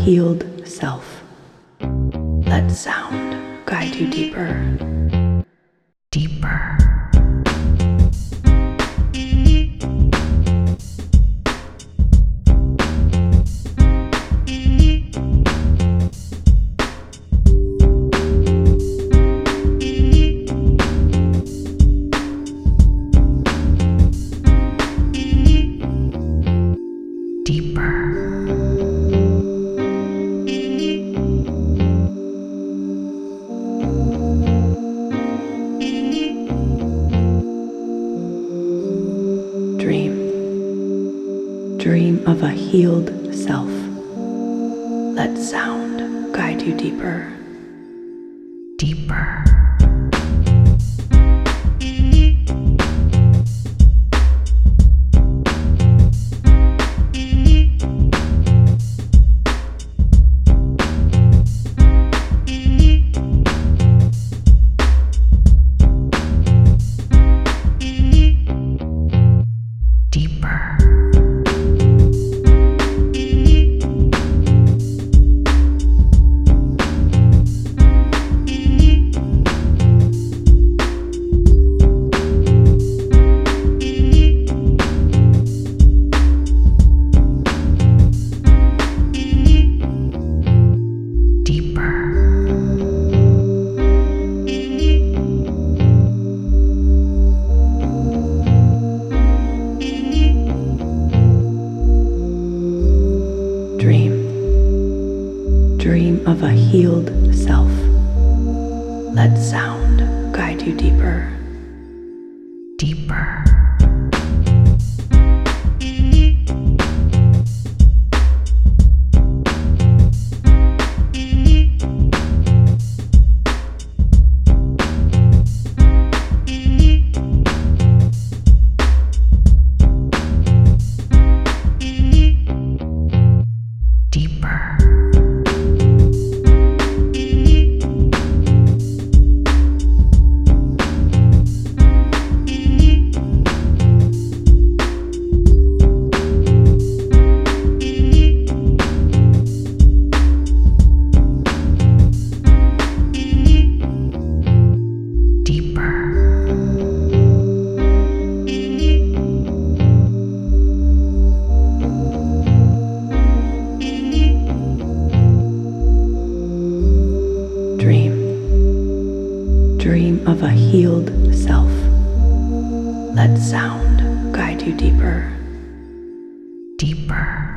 healed self. Let sound guide you deeper, deeper. Dream of a healed self. Let sound guide you deeper, deeper. Dream of a healed self. Let sound guide you deeper, deeper. Dream of a healed self. Let sound guide you deeper, deeper.